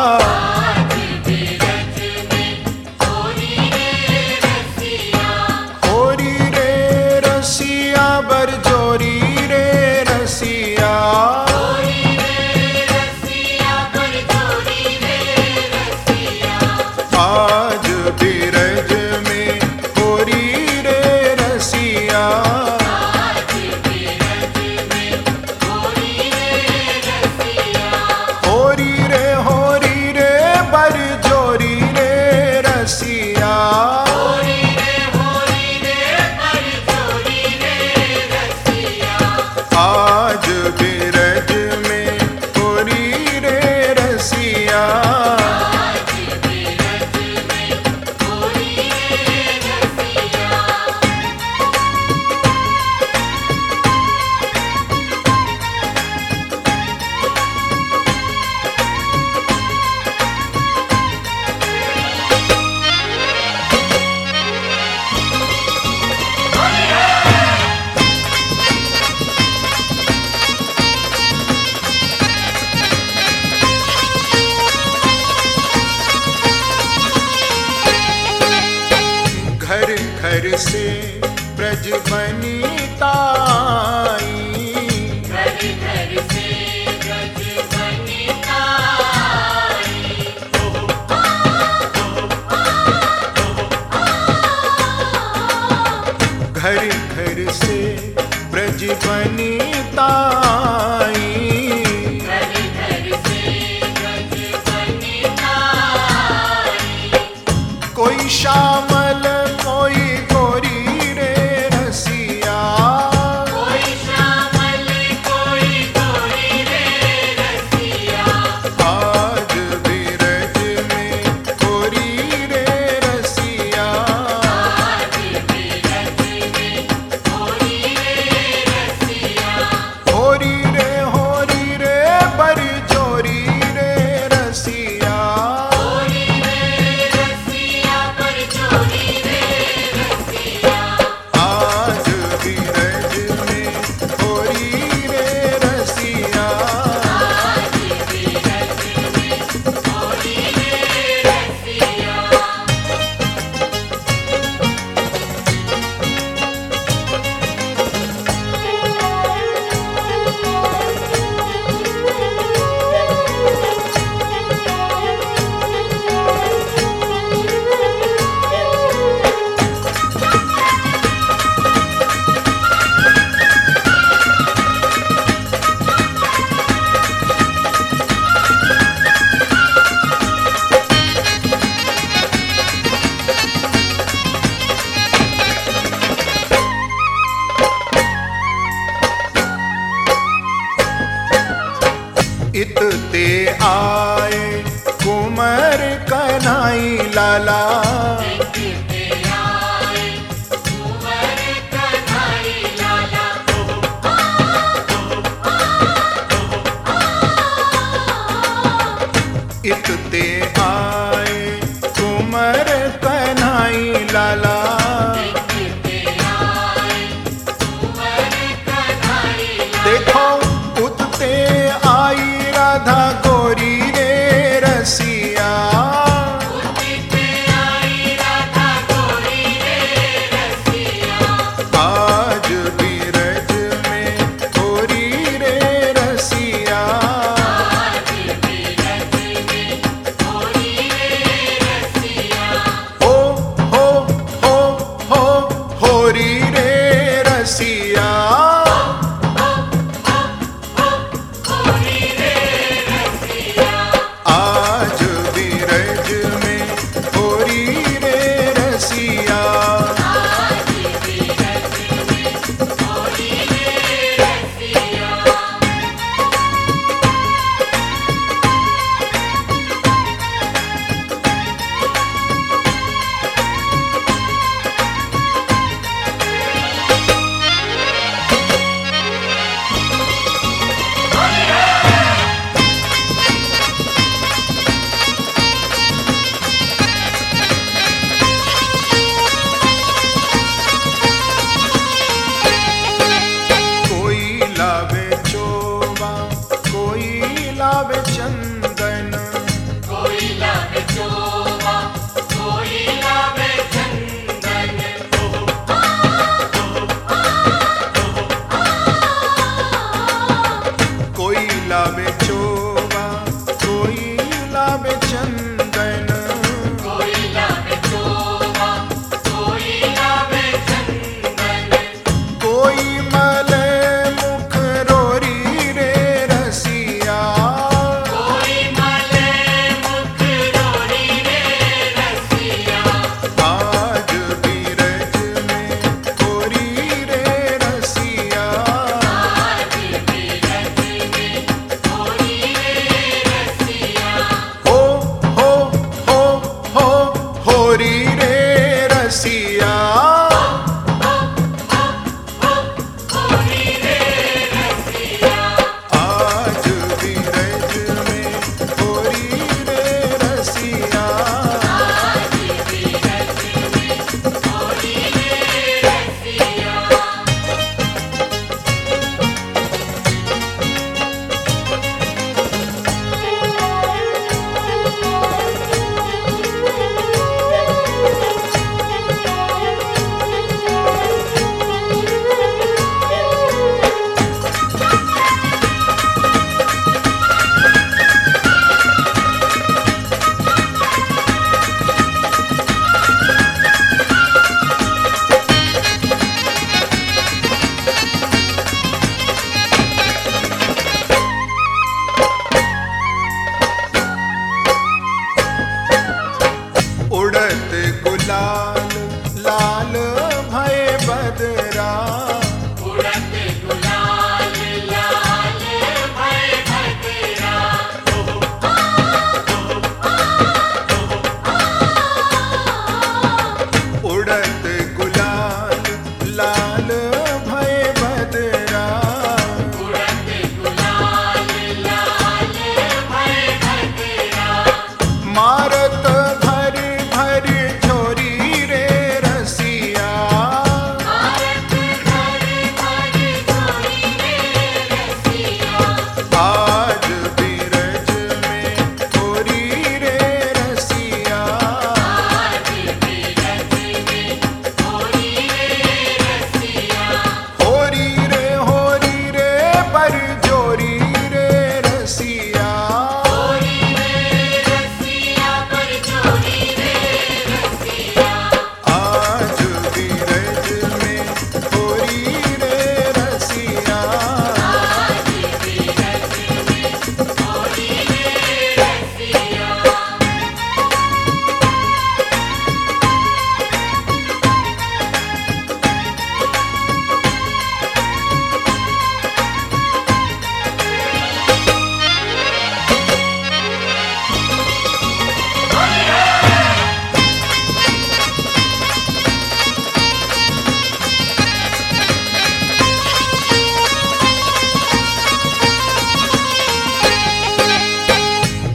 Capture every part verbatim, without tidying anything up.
होरी रे रसिया बरजोरी रे रसिया आज बिरज में होरी रे रसिया होरी रे होरी रे बरजोरी रे रसिया आज बिरज में होरी रे रसिया घर घर से ब्रज बनिता आई। घर घर से ब्रज बनिता आई। घर घर से ब्रज बनिता आई। घर घर से ब्रज बनिता आई। कोई श्यामल कोई गोरी रे रसिया कोई श्यामल कोई गोरी रे रसिया आज बिरज में गोरी रे रसिया आज बिरज में गोरी रे रसिया होरी रे होरी रे बरजोरी रे रसिया गोरी रे रसिया बरजोरी रे रसिया आज बिरज में होरी रे रसिया आज बिरज में गोरी रे रसिया। इतते आए कुंवर कन्हई लाला देखते आए कुंवर कन्हई लाला। इतते आए कुंवर कन्हई लाला देखते आए कुंवर कन्हई लाला। देखो उतते आई राधा गोरी रे रसिया उदित आई राधा गोरी रे रसिया आज बिरज में गोरी रे रसिया आज बिरज में गोरी रे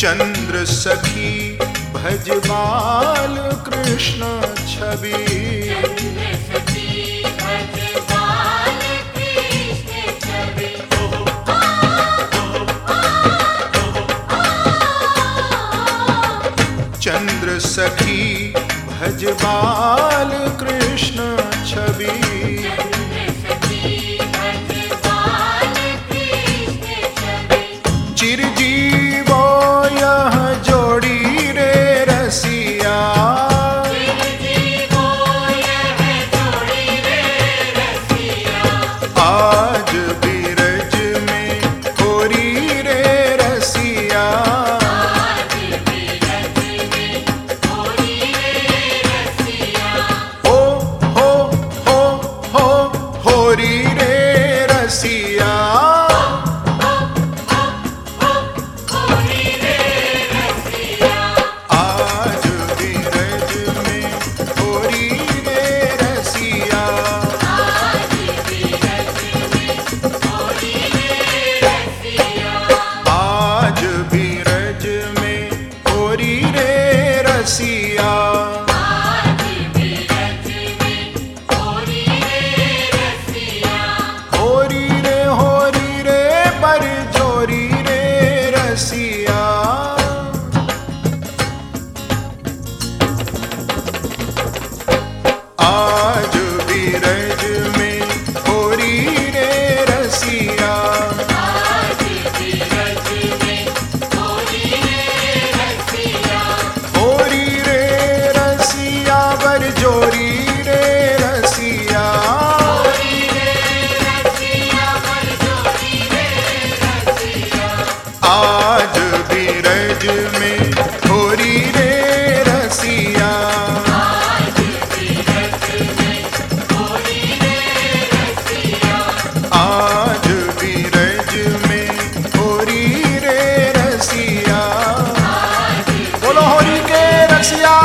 चंद्र सखी भज बाल कृष्ण छवि चंद्र सखी भज बाल कृष्ण छवि चंद्र सखी भज बाल कृष्ण छवि चंद्र सखी भज बाल कृष्ण छवि चिरजीवो यह जोड़ी रे रसिया चिरजीवो यह जोड़ी रे रसिया आज बीरज में होरी रे रसिया आज बीरज में होरी रे रसिया हो हो हो हो होरी रे रसिया होरी रे रसिया आज बीरज में होरी रे रसिया आज बीरज में होरी रे रसिया आज बीरज में होरी रे रसिया आज बीरज में होरी रे रसिया होरी रे होरी रे पर जोरी रे रसिया आज बीरज में होरी रे रसिया आज बीरज में होरी रे रसिया होरी रे रसिया बर जोरी रे रसिया होरी रे रसिया पर जोड़ी रे रसिया आज बीरज में होरी रे रसिया आज बीरज में होरी रे रसिया आज बीरज में होरी रे रसिया आज बोलो होरी के रसिया